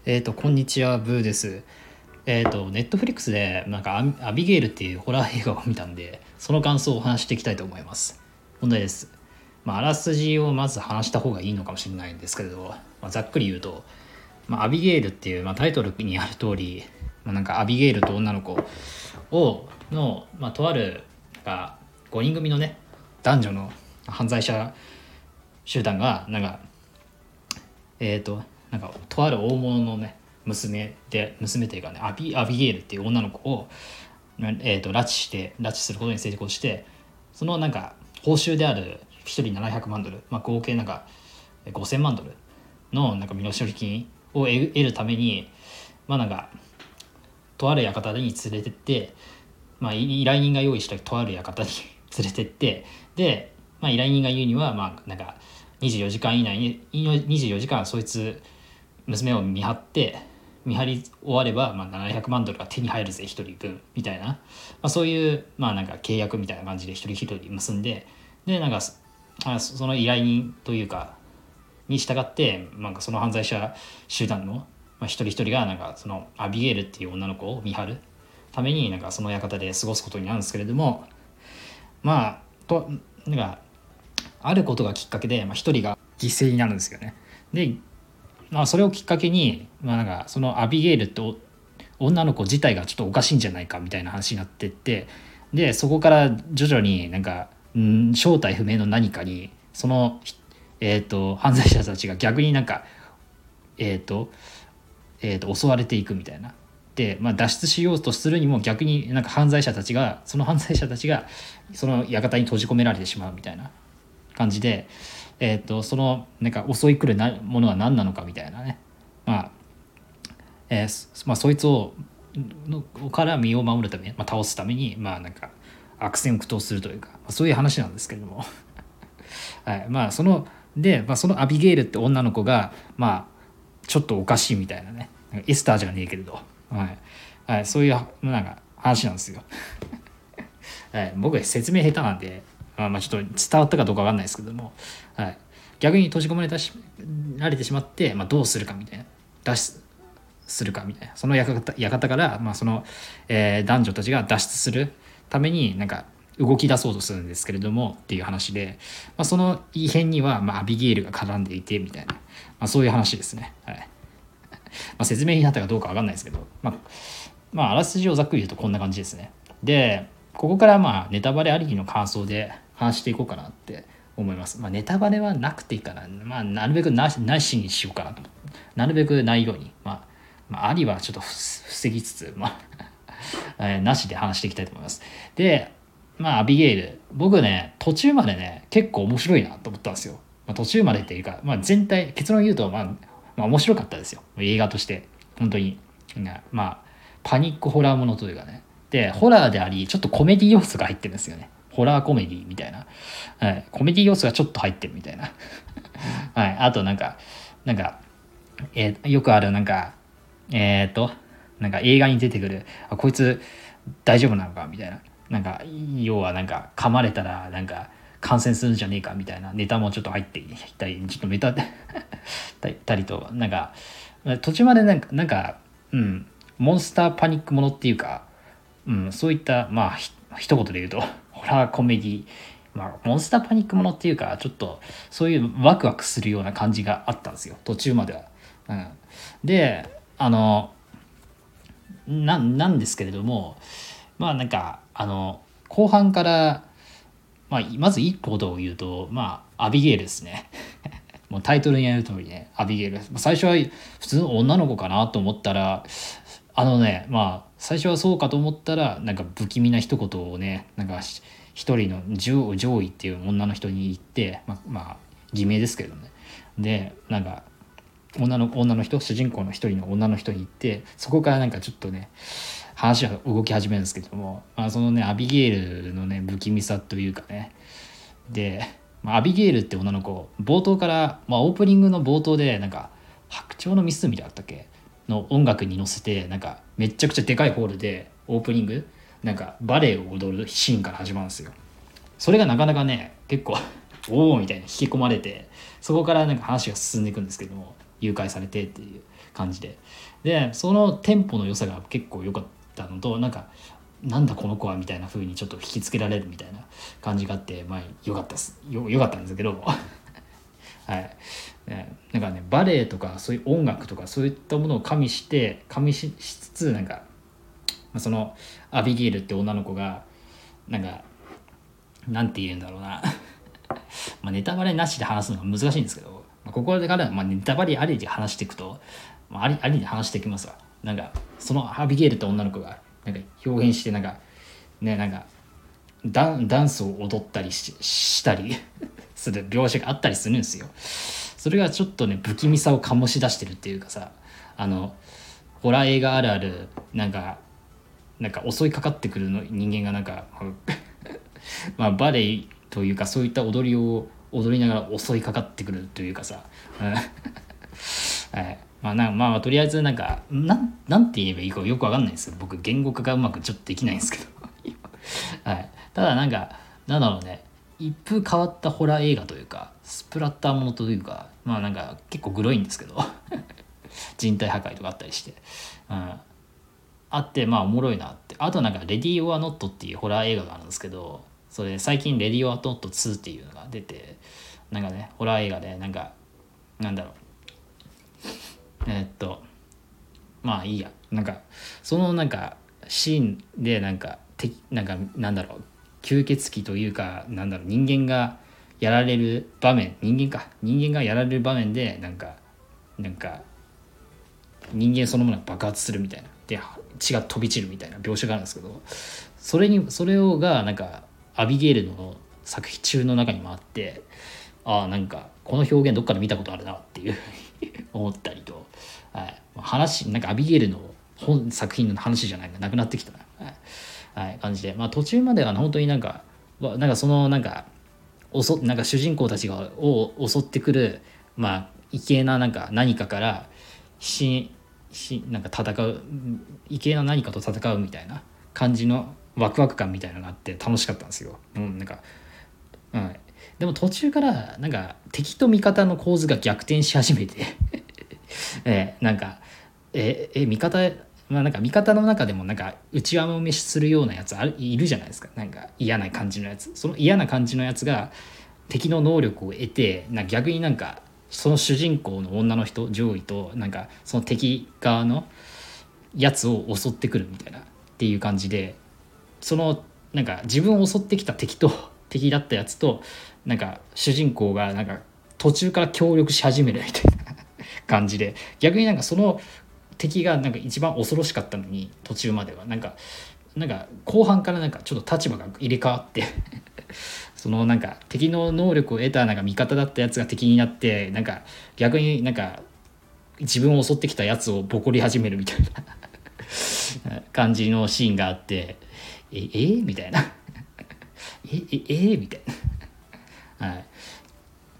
こんにちは、ブーです。ネットフリックスでなんかアビゲイルっていうホラー映画を見たんで、その感想をお話していきたいと思います。問題です。あらすじをまず話した方がいいのかもしれないんですけれど、ざっくり言うと、アビゲイルっていう、タイトルにある通り、なんかアビゲイルと女の子の、とあるなんか5人組のね、男女の犯罪者集団がなんかとある大物のね娘というかねアビゲイルっていう女の子を、拉致することに成功して、そのなんか報酬である1人700万ドル、合計なんか5000万ドルのなんか身代金を得るために、なんかとある館に連れてって、依頼人が用意したとある館に連れてって、で、依頼人が言うにはなんか24時間以内に24時間そいつ娘を見張り終われば、700万ドルが手に入るぜ一人分みたいな、そういうなんか契約みたいな感じで一人一人結んで、なんかその依頼人というかに従って、なんかその犯罪者集団の、一人一人がなんかそのアビゲイルっていう女の子を見張るためになんかその館で過ごすことになるんですけれども、なんかあることがきっかけで一人が犠牲になるんですよね。で、それをきっかけに、なんかそのアビゲイルって女の子自体がちょっとおかしいんじゃないかみたいな話になってって、でそこから徐々になんか正体不明の何かにその、犯罪者たちが逆になんか襲われていくみたいな。で、脱出しようとするにも逆になんかその犯罪者たちがその館に閉じ込められてしまうみたいな感じで、そのなんか襲い来るものは何なのかみたいなね、そいつから身を守るため、倒すためになんか悪戦苦闘するというか、そういう話なんですけれどもはい、そのアビゲイルって女の子がちょっとおかしいみたいなね、エスターじゃねえけれど、そういうなんか話なんですよ僕説明下手なんで、ちょっと伝わったかどうか分かんないですけども、逆に閉じ込められてしまって、どうするかみたいな、脱出するかみたいな、その館から、その、男女たちが脱出するためになんか動き出そうとするんですけれどもっていう話で、その異変には、アビゲイルが絡んでいてみたいな、そういう話ですね。説明になったかどうか分かんないですけど、あらすじをざっくり言うとこんな感じですね。でここからネタバレありきの感想で話していこうかなって思います。ネタバレはなくていいかな。なるべくなしにしようかなと。なるべくないように。ありはちょっと防ぎつつ、なしで話していきたいと思います。で、アビゲイル。僕ね、途中までね、結構面白いなと思ったんですよ。途中までっていうか、全体、結論言うと、面白かったですよ。映画として。本当に。パニックホラーものというかね。でホラーでありちょっとコメディ要素が入ってるんですよね。ホラーコメディみたいな、コメディ要素がちょっと入ってるみたいなあとなんか、よくあるなんか映画に出てくるこいつ大丈夫なのかみたいな、要はなんか噛まれたらなんか感染するんじゃねえかみたいなネタもちょっと入っていたり、ちょっとメタたりと、なんか途中までモンスターパニックものっていうか、そういった一言で言うとホラーコメディ、モンスターパニックものっていうかちょっとそういうワクワクするような感じがあったんですよ、途中までは。でなんですけれども、後半から、まず一言を言うとアビゲイルですねもうタイトルにある通りね、アビゲイル。最初は普通の女の子かなと思ったら、最初はそうかと思ったらなんか不気味な一言をね、なんか一人の上位っていう女の人に言って、偽名ですけどね。でなんか女の人、主人公の一人の女の人に言って、そこからなんかちょっとね話が動き始めるんですけども、そのねアビゲイルのね不気味さというかね、で、アビゲイルって女の子冒頭から、オープニングの冒頭でなんか白鳥の湖だったっけの音楽に乗せて、なんかめっちゃくちゃでかいホールでオープニングなんかバレエを踊るシーンから始まるんですよ。それがなかなかね結構おおみたいな引き込まれて、そこからなんか話が進んでいくんですけども、誘拐されてっていう感じでそのテンポの良さが結構良かったのと、なんだこの子はみたいな風にちょっと引きつけられるみたいな感じがあって、良かったんですけどはい、なんかねバレエとかそういう音楽とかそういったものを加味しつつそのアビゲイルって女の子がなんて言うんだろうなネタバレなしで話すのが難しいんですけど、ここからネタバレありで話していくと、ありで話していきますわ。そのアビゲイルって女の子が表現してダンスを踊ったりしたりする描写があったりするんですよ。それがちょっとね不気味さを醸し出してるっていうかさ、ホラー映画あるある襲いかかってくるの人間がバレエというかそういった踊りを踊りながら襲いかかってくるというかさはい、とりあえずなんて言えばいいかよくわかんないですよ。僕言語化がうまくちょっとできないんですけどはい、ただなんだろうね、一風変わったホラー映画というかスプラッターものというか結構グロいんですけど人体破壊とかあったりして、あっておもろいなって。あとレディー・オア・ノットっていうホラー映画があるんですけど、それ最近レディー・オア・ノット2っていうのが出て、ホラー映画でなんだろういいや、そのシーンで吸血鬼というか人間がやられる場面、人間がやられる場面で人間そのものが爆発するみたいなで血が飛び散るみたいな描写があるんですけど、それがアビゲイルの作品中の中にもあって、この表現どっかで見たことあるなっていう思ったりと、はい、アビゲイルの作品の話じゃないかなくなってきたな、はい、感じで、途中までは本当にその主人公たちを襲ってくる異形な何かから戦う異形な何かと戦うみたいな感じのワクワク感みたいなのがあって楽しかったんですよ。でも途中から敵と味方の構図が逆転し始めて味方味方の中でも内輪もめするようなやついるじゃないですか。嫌な感じのやつ、その嫌な感じのやつが敵の能力を得て逆にその主人公の女の人上位とその敵側のやつを襲ってくるみたいなっていう感じで、その自分を襲ってきた敵だったやつと主人公が途中から協力し始めるみたいな感じで、逆にその敵が一番恐ろしかったのに途中までは後半からちょっと立場が入れ替わってその敵の能力を得た味方だったやつが敵になって逆に自分を襲ってきたやつをボコり始めるみたいな感じのシーンがあって、みたいなみたいな、はい、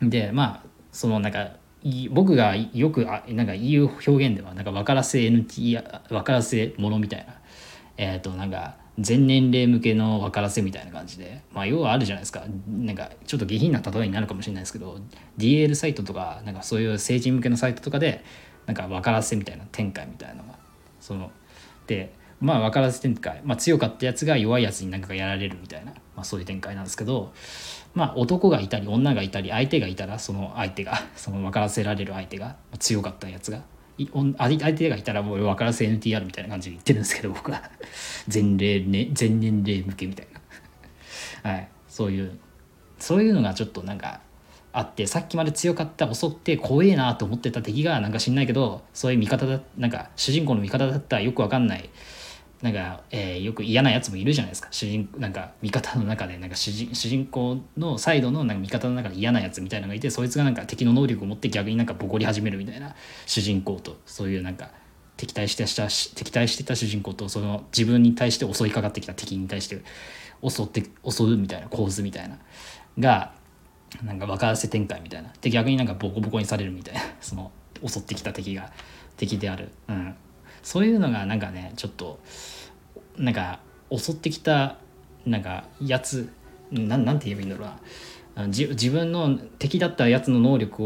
でその僕がよく言う表現では分からせ NT 分からせものみたいな全年齢向けの分からせみたいな感じで、要はあるじゃないですか。ちょっと下品な例えになるかもしれないですけど DL サイトとかそういう成人向けのサイトとかで分からせみたいな展開みたいなのがで分からせ展開、強かったやつが弱いやつにやられるみたいな、そういう展開なんですけど、男がいたり女がいたり相手がいたらその分からせられる相手が強かったやつが相手がいたらもう分からせ NTR みたいな感じで言ってるんですけど僕は全年齢向けみたいな、はい、そういうのがちょっとあって、さっきまで強かった襲って怖えなと思ってた敵が知んないけどそういう味方だ主人公の味方だったらよく分かんないよく嫌なやつもいるじゃないですか。味方の中で主人公のサイドの味方の中で嫌なやつみたいなのがいて、そいつが敵の能力を持って逆にボコり始めるみたいな主人公と、そういう敵対してた主人公とその自分に対して襲いかかってきた敵に対して襲うみたいな構図みたいなが分からせ展開みたいなで、逆にボコボコにされるみたいなその襲ってきた敵である、そういうのがちょっと襲ってきたやつなんて言えばいいんだろうな、自分の敵だったやつの能力を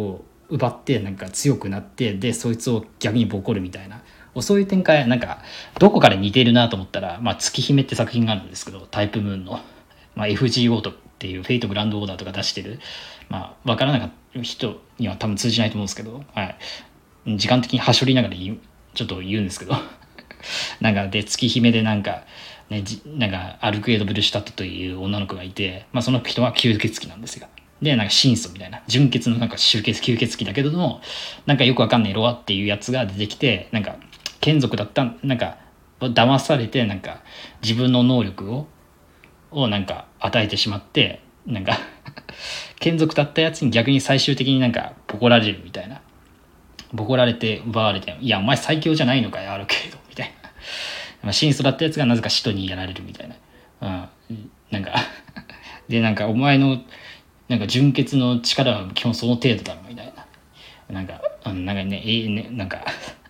奪ってなんか強くなって、でそいつを逆にボコるみたいな、そういう展開なんかどこかで似てるなと思ったら、月姫って作品があるんですけど、タイプムーンの、FGO とっていうフェイトグランドオーダーとか出してる、分からなかった人には多分通じないと思うんですけど、時間的にはしょりながらちょっと言うんですけどなんかで月姫でなんかなんかアルクエド・ブルシュタットという女の子がいて、その人は吸血鬼なんですよ。でなんか神祖みたいな純血のなんか吸血鬼だけども、なんかよくわかんないロアっていうやつが出てきて、なんか眷属だったなんか騙されて、なんか自分の能力をなんか与えてしまって、なんか眷属だったやつに逆に最終的になんかボコられるみたいな、ボコられて奪われて、いやお前最強じゃないのかよあるけれどみたいな、神祖だったやつがなぜか使徒にやられるみたいな、なんかでなんかお前のなんか純血の力は基本その程度だろみたいな、なんかなんか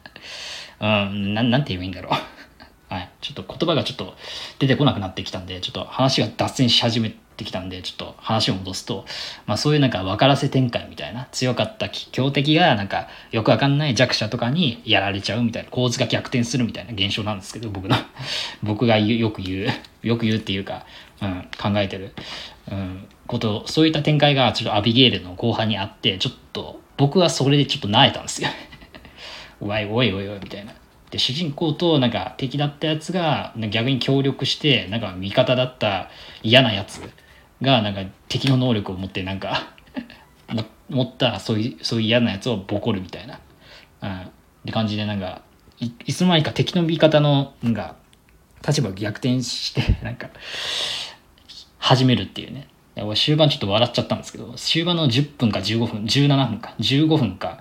なんて言えばいいんだろうはい、ちょっと言葉がちょっと出てこなくなってきたんで、ちょっと話が脱線し始めてきたんで、ちょっと話を戻すと、そういうなんか分からせ展開みたいな、強かった強敵がなんかよくわかんない弱者とかにやられちゃうみたいな、構図が逆転するみたいな現象なんですけど、僕がよく言うっていうか、考えてる、そういった展開がちょっとアビゲイルの後半にあって、ちょっと僕はそれでちょっと萎えたんですよおいおいおいおいみたいな。で主人公となんか敵だったやつが逆に協力して、なんか味方だった嫌なやつがなんか敵の能力を持ってなんか持ったそういう嫌なやつをボコるみたいな、って感じで、なんかいつの間にか敵の味方のなんか立場を逆転してなんか始めるっていうね。俺終盤ちょっと笑っちゃったんですけど、終盤の10分か15分17分か15分か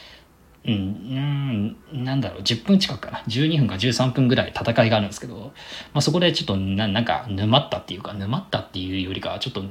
なんだろう、10分近くかな、12分か13分ぐらい戦いがあるんですけど、そこでちょっとなんか沼ったっていうよりかはちょっと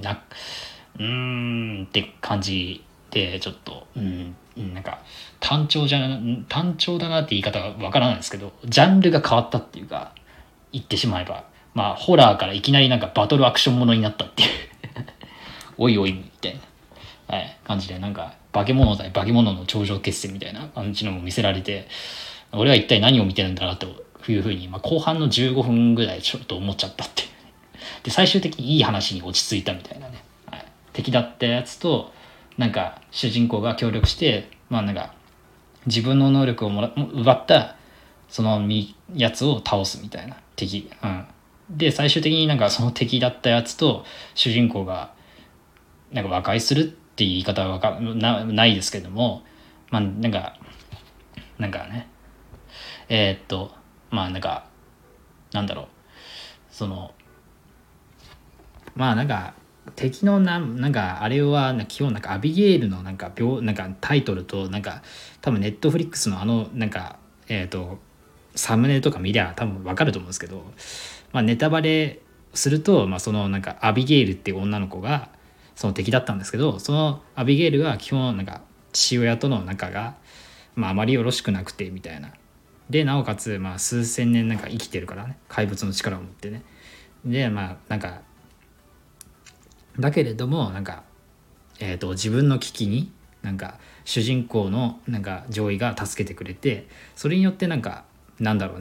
って感じで、ちょっとなんか単調だなって言い方がわからないんですけど、ジャンルが変わったっていうか、言ってしまえばホラーからいきなりなんかバトルアクションものになったっていうおいおいみたいな、感じで、なんか化け物対化け物の頂上決戦みたいな感じのも見せられて、俺は一体何を見てるんだなというふうに、後半の15分ぐらいちょっと思っちゃったっていう。で最終的にいい話に落ち着いたみたいなね、敵だったやつとなんか主人公が協力して、なんか自分の能力を奪ったそのやつを倒すみたいな敵、で最終的になんかその敵だったやつと主人公がなんか和解するっていう言い方はないですけども、なんかね、なんかなんだろう、そのなんか敵のなんかあれは基本なんかアビゲイルのなんかタイトルと、なんか多分ネットフリックスのなんかサムネとか見りゃ多分わかると思うんですけど、ネタバレすると、そのなんかアビゲイルっていう女の子がその敵だったんですけど、そのアビゲイルが基本なんか父親との仲があまりよろしくなくてみたいな、でなおかつ数千年なんか生きてるからね、怪物の力を持ってね、でなんかだけれどもなんか自分の危機になんか主人公のなんか上位が助けてくれて、それによってなんかなんだろう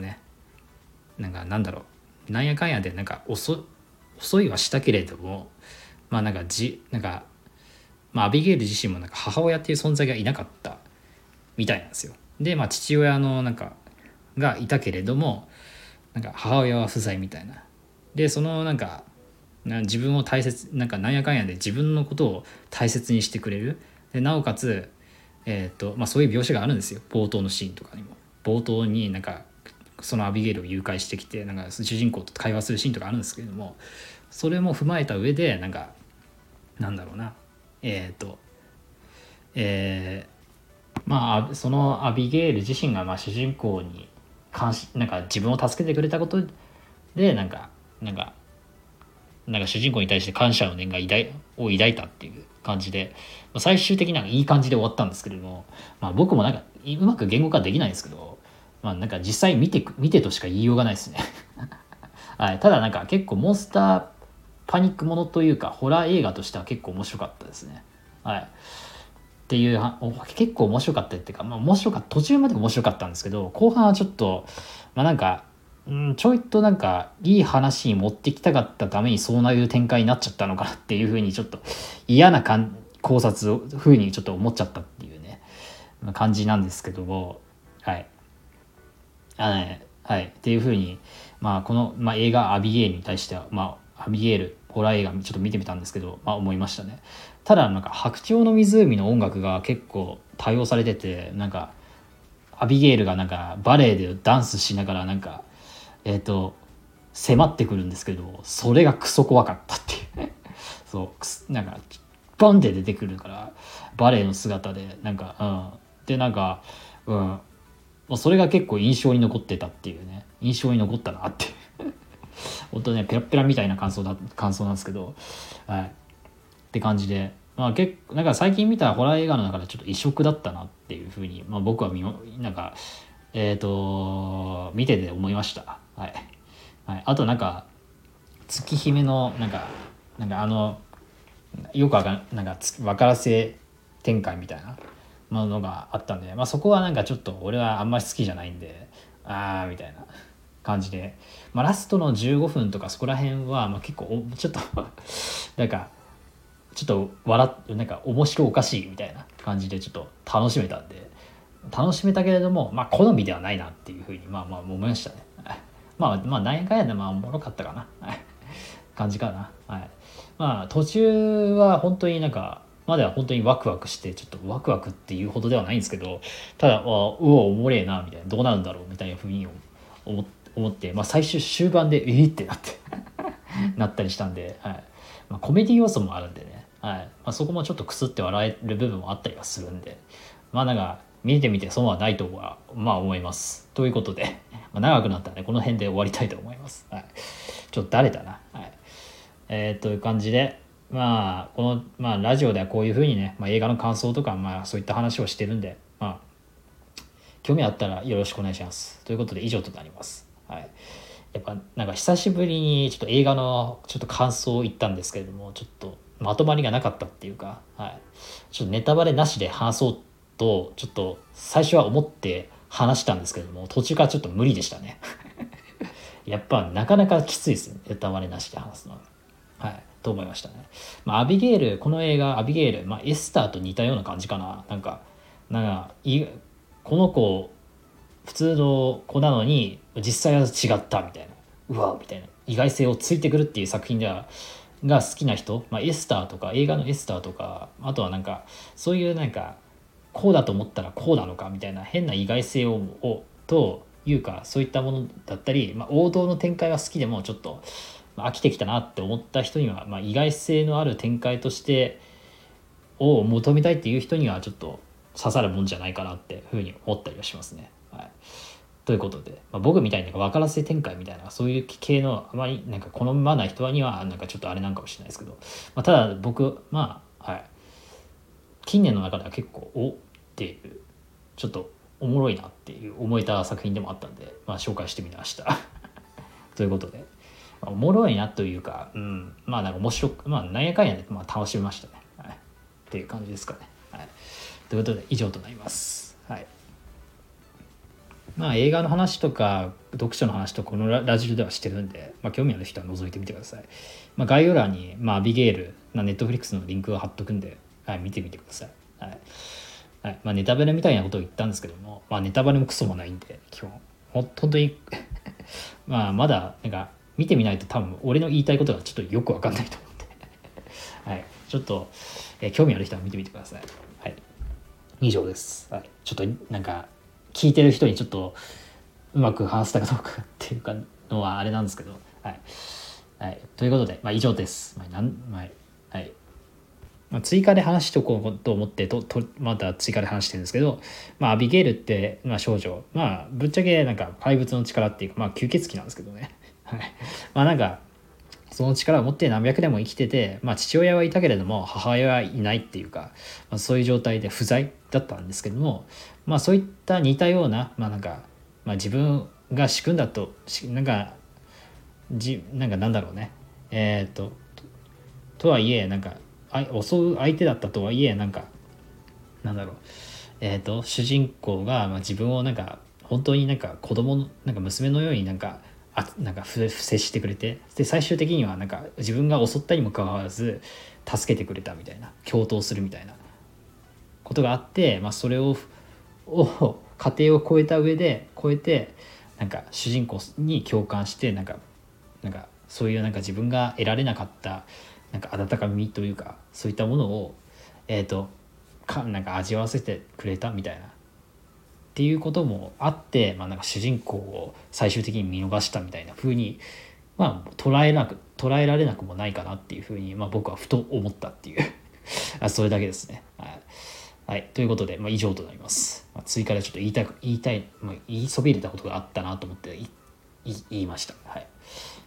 なんやかんやでなんか遅いはしたけれども、なんかアビゲイル自身もなんか母親っていう存在がいなかったみたいなんですよ。で父親のなんかがいたけれども、なんか母親は不在みたいな。でそのなんか自分をなんやかんやで自分のことを大切にしてくれる。でなおかつそういう描写があるんですよ、冒頭のシーンとかにも。冒頭になんかそのアビゲイルを誘拐してきて、なんか主人公と会話するシーンとかあるんですけれども、それも踏まえた上でなんかなんだろうな、そのアビゲイル自身が主人公になんか自分を助けてくれたことでなんか主人公に対して感謝の念を抱いたっていう感じで、最終的にはいい感じで終わったんですけれども、僕もなんかうまく言語化できないんですけど、なんか実際見てとしか言いようがないですねはい、ただなんか結構モンスターパニックものというかホラー映画としては結構面白かったですね。はい。 っていう結構面白かったっていうか、面白かった、途中まで面白かったんですけど、後半はちょっとなんか、ちょいとなんかいい話に持ってきたかったためにそういう展開になっちゃったのかなっていうふうにちょっと嫌な考察をふうにちょっと思っちゃったっていうね感じなんですけども、はい。はい、っていうふうに、この、映画「アビゲイル」に対しては、アビゲイルホラー映画ちょっと見てみたんですけど、思いましたね。ただなんか白鳥の湖の音楽が結構多用されてて、なんかアビゲイルがなんかバレエでダンスしながらなんか迫ってくるんですけど、それがクソ怖かったっていうねそうなんかバンって出てくるからバレエの姿でなんかでなんかそれが結構印象に残ってたっていうね、印象に残ったなって本当ねペラペラみたいな感想なんですけど、はいって感じで、結構なんか最近見たホラー映画の中でちょっと異色だったなっていうふうに、僕はなんか見てて思いました。はい、はい、あとなんか月姫のなんかよくなんか分からせ展開みたいなものがあったんで、そこはなんかちょっと俺はあんまり好きじゃないんでみたいな感じで、ラストの15分とかそこら辺は結構ちょっとなんかちょっとなんか面白おかしいみたいな感じでちょっと楽しめたんで、楽しめたけれども好みではないなっていうふうに思いましたね。何やかんやでおもろかったかな感じかな。はい。途中は本当になんかまでは本当にワクワクして、ちょっとワクワクっていうほどではないんですけど、ただおもれえなみたいな、どうなるんだろうみたいなふうに思って、最終盤でってなってなったりしたんで、はい。コメディ要素もあるんでね、はい。そこもちょっとクスって笑える部分もあったりはするんで、なんか見てみて損はないとは思います。ということで、長くなったんでこの辺で終わりたいと思います。はい。ちょっとだれたな。はい。という感じで、この、ラジオではこういうふうにね、映画の感想とか、そういった話をしてるんで、興味あったらよろしくお願いします。ということで以上となります。はい。やっぱなんか久しぶりにちょっと映画のちょっと感想を言ったんですけれども、ちょっとまとまりがなかったっていうか、はい。ちょっとネタバレなしで話そうと、ちょっと最初は思って話したんですけれども、途中からちょっと無理でしたね。やっぱなかなかきついですね、ネタバレなしで話すのは。はい、と思いましたね。アビゲイル、この映画、アビゲイル、エスターと似たような感じかな。この子、普通の子なのに、実際は違ったみたいな。うわみたいな。意外性をついてくるっていう作品が好きな人、エスターとか、映画のエスターとか、あとはなんか、そういうなんか、こうだと思ったらこうなのかみたいな変な意外性というか、そういったものだったり、王道の展開は好きでもちょっと飽きてきたなって思った人には、意外性のある展開としてを求めたいっていう人にはちょっと刺さるもんじゃないかなっていうふうに思ったりはしますね。はい、ということで、僕みたいに分からせ展開みたいなそういう系のあまりなんか好まない人にはなんかちょっとあれなんかもしれないですけど、ただ僕近年の中では結構っていうちょっとおもろいなっていう思えた作品でもあったんで、紹介してみましたということで、おもろいなというか、なんか面白くなんやかんやで、楽しみましたね、はい、っていう感じですかね。はい、ということで以上となります。はい。映画の話とか読書の話とかこのラジオではしてるんで、興味ある人は覗いてみてください。概要欄に、アビゲイルネットフリックスのリンクを貼っとくんで、見てみてください。はいはい。ネタバレみたいなことを言ったんですけども、ネタバレもクソもないんで基本本当にまだなんか見てみないと多分俺の言いたいことがちょっとよく分かんないと思ってはい、ちょっと、興味ある人は見てみてください。はい、以上です。はい、ちょっとなんか聞いてる人にちょっとうまく話したかどうかっていうかのはあれなんですけど、はい、はい、ということで、以上です。はい。追加で話しとこうと思ってまた追加で話してるんですけど、アビゲイルって、少女、ぶっちゃけなんか怪物の力っていうか、吸血鬼なんですけどね。はい。なんかその力を持って何百年も生きてて、父親はいたけれども母親はいないっていうか、そういう状態で不在だったんですけども、そういった似たような、自分が仕組んだとなんだろうね、とはいえ襲う相手だったとはいえなんだろう、主人公が、自分をなんか本当になんか子供のなんか娘のようになんか接してくれて、で最終的にはなんか自分が襲ったにもかかわらず助けてくれたみたいな、共闘するみたいなことがあって、それを家庭を超えてなんか主人公に共感して、なんかそういうなんか自分が得られなかったなんか温かみというか、そういったものをなんか味わわせてくれたみたいなっていうこともあって、なんか主人公を最終的に見逃したみたいな風に、捉えられなくもないかなっていう風に、僕はふと思ったっていうそれだけですね。はい、はい、ということで、以上となります。追加でちょっと言いたい、言いそびれたことがあったなと思って言いました。はい。